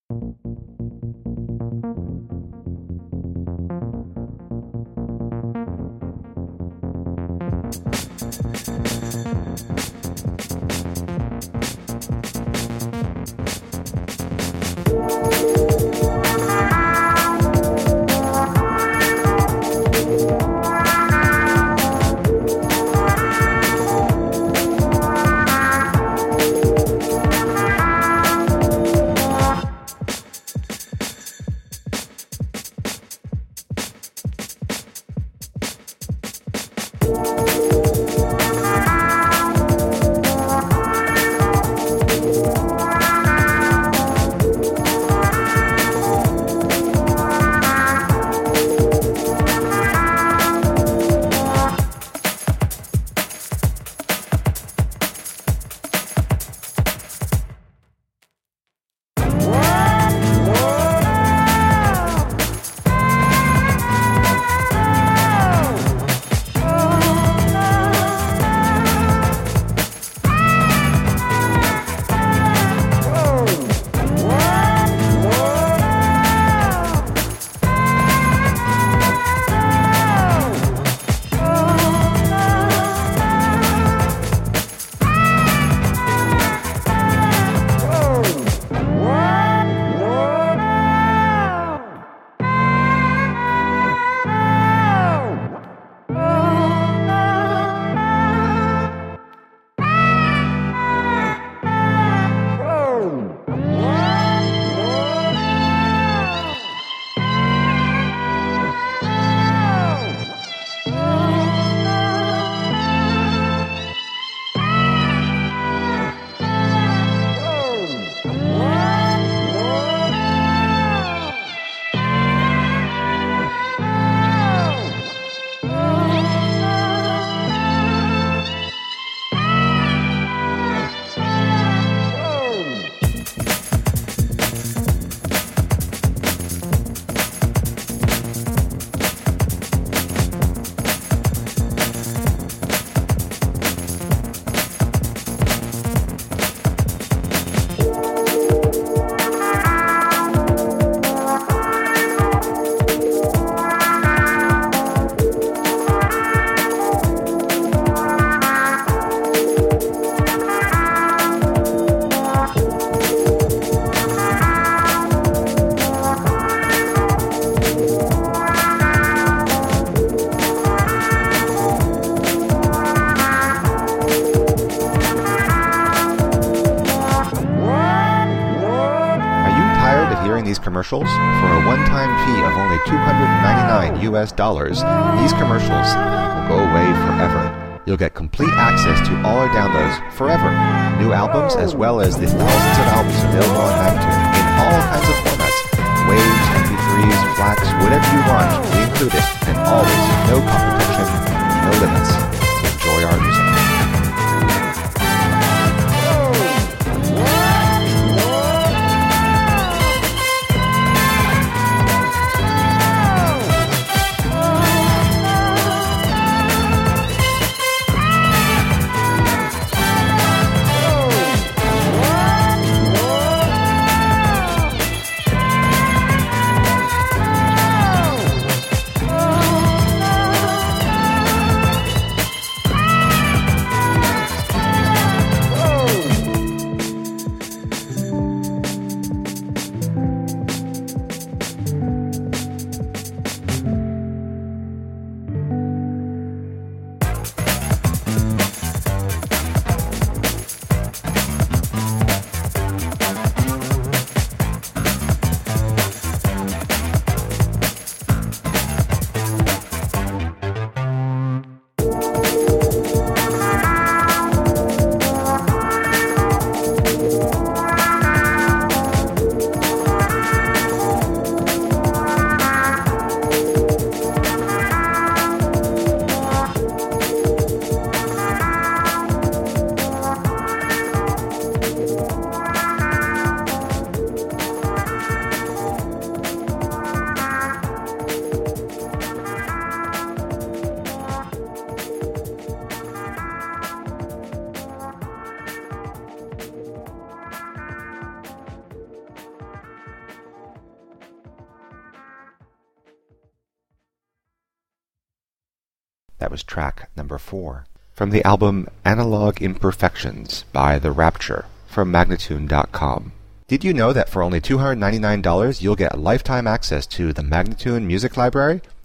Commercials for a one-time fee of only $299 US. These commercials will go away forever. You'll get complete access to all our downloads forever. New albums as well as the thousands of albums available on iTunes in all kinds of formats. Waves, MP3s, FLACs, whatever you want, we include it. And always no competition, no limits. Enjoy our music. That was track number 4. From the album Analog Imperfections by The Rapture from Magnatune.com. Did you know that for only $299 you'll get lifetime access to the Magnatune Music Library?